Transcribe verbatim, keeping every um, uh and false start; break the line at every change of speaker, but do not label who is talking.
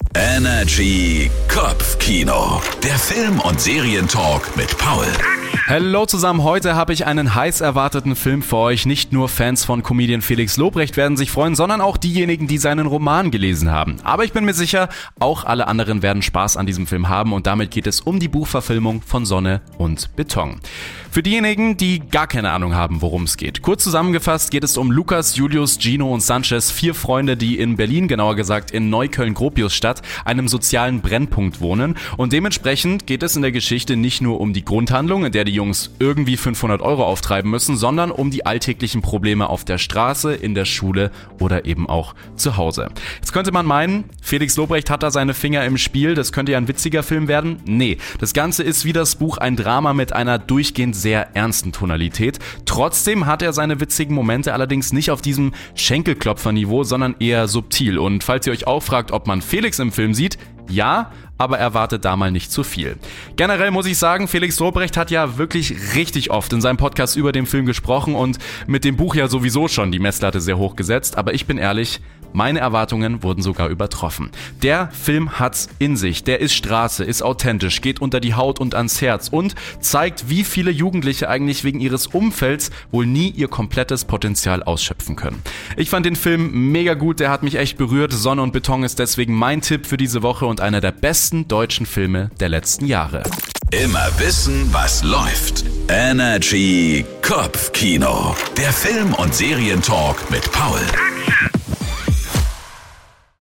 Energy Kopfkino. Der Film- und Serientalk mit Paul.
Hallo zusammen, heute habe ich einen heiß erwarteten Film für euch. Nicht nur Fans von Comedian Felix Lobrecht werden sich freuen, sondern auch diejenigen, die seinen Roman gelesen haben. Aber ich bin mir sicher, auch alle anderen werden Spaß an diesem Film haben und damit geht es um die Buchverfilmung von Sonne und Beton. Für diejenigen, die gar keine Ahnung haben, worum es geht. Kurz zusammengefasst geht es um Lukas, Julius, Gino und Sanchez, vier Freunde, die in Berlin, genauer gesagt in Neukölln-Gropiusstadt, einem sozialen Brennpunkt wohnen. Und dementsprechend geht es in der Geschichte nicht nur um die Grundhandlung, in der die Jungs irgendwie fünfhundert Euro auftreiben müssen, sondern um die alltäglichen Probleme auf der Straße, in der Schule oder eben auch zu Hause. Jetzt könnte man meinen, Felix Lobrecht hat da seine Finger im Spiel, das könnte ja ein witziger Film werden. Nee, das Ganze ist wie das Buch ein Drama mit einer durchgehend sehr ernsten Tonalität. Trotzdem hat er seine witzigen Momente allerdings nicht auf diesem Schenkelklopferniveau, sondern eher subtil. Und falls ihr euch auch fragt, ob man Felix im Film sieht, ja, aber erwartet da mal nicht zu viel. Generell muss ich sagen, Felix Lobrecht hat ja wirklich richtig oft in seinem Podcast über den Film gesprochen und mit dem Buch ja sowieso schon die Messlatte sehr hoch gesetzt, aber ich bin ehrlich, meine Erwartungen wurden sogar übertroffen. Der Film hat's in sich, der ist Straße, ist authentisch, geht unter die Haut und ans Herz und zeigt, wie viele Jugendliche eigentlich wegen ihres Umfelds wohl nie ihr komplettes Potenzial ausschöpfen können. Ich fand den Film mega gut, der hat mich echt berührt. Sonne und Beton ist deswegen mein Tipp für diese Woche und einer der besten deutschen Filme der letzten Jahre.
Immer wissen, was läuft. Energy Kopfkino. Der Film- und Serientalk mit Paul.